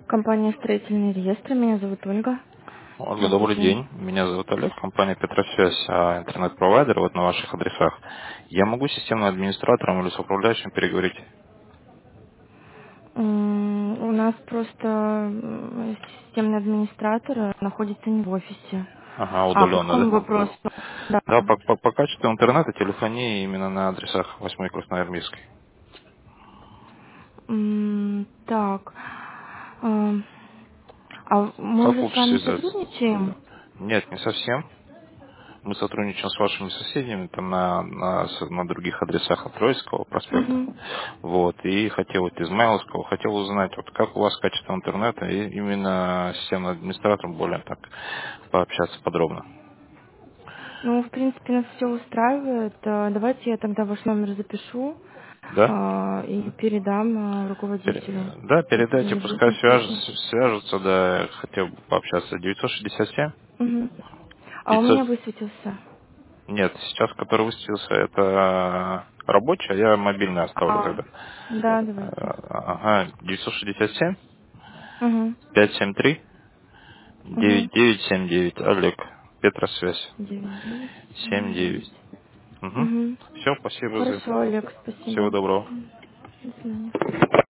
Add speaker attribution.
Speaker 1: Компания «Строительные реестры». Меня зовут Ольга.
Speaker 2: Ольга, добрый
Speaker 1: Здравствуйте.
Speaker 2: день. Меня зовут Олег, компания Петросвязь, интернет-провайдер вот на ваших адресах. Я могу с системным администратором или с управляющим переговорить?
Speaker 1: У нас просто системный администратор находится не в офисе.
Speaker 2: Ага,
Speaker 1: А по
Speaker 2: удаленно,
Speaker 1: какому
Speaker 2: да?
Speaker 1: вопросу? Да.
Speaker 2: Да, по качеству интернета, телефонии именно на адресах 8 Красноармейской.
Speaker 1: Так. Ам, А мы
Speaker 2: Как
Speaker 1: уже с
Speaker 2: лучше
Speaker 1: вами
Speaker 2: связаться?
Speaker 1: сотрудничаем?
Speaker 2: Нет, не совсем. Мы сотрудничаем с вашими соседями там на других адресах от Троицкого проспекта.
Speaker 1: Мгм.
Speaker 2: Вот. И хотел вот Измайловского, хотел узнать, вот как у вас качество интернета, и именно с системным администратором более так пообщаться подробно.
Speaker 1: Ну, в принципе, нас все устраивает. Давайте я тогда ваш номер запишу
Speaker 2: Да?
Speaker 1: и передам руководителю.
Speaker 2: Да,
Speaker 1: Если
Speaker 2: передайте,
Speaker 1: не будет
Speaker 2: пускай
Speaker 1: вопросов.
Speaker 2: свяжутся, да, хотел бы пообщаться. 967?
Speaker 1: Мгм. А у
Speaker 2: 900...
Speaker 1: меня высветился.
Speaker 2: Нет, сейчас, который высветился, это рабочий, а я мобильный оставлю
Speaker 1: А,
Speaker 2: тогда.
Speaker 1: да, давайте.
Speaker 2: Ага, 967
Speaker 1: Угу.
Speaker 2: 573
Speaker 1: Угу.
Speaker 2: 9979. Олег. Петросвязь.
Speaker 1: 9979.
Speaker 2: 79. Угу.
Speaker 1: Угу.
Speaker 2: Все, спасибо за
Speaker 1: Хорошо,
Speaker 2: информацию.
Speaker 1: Олег,
Speaker 2: Всего
Speaker 1: спасибо.
Speaker 2: доброго.
Speaker 1: До свидания.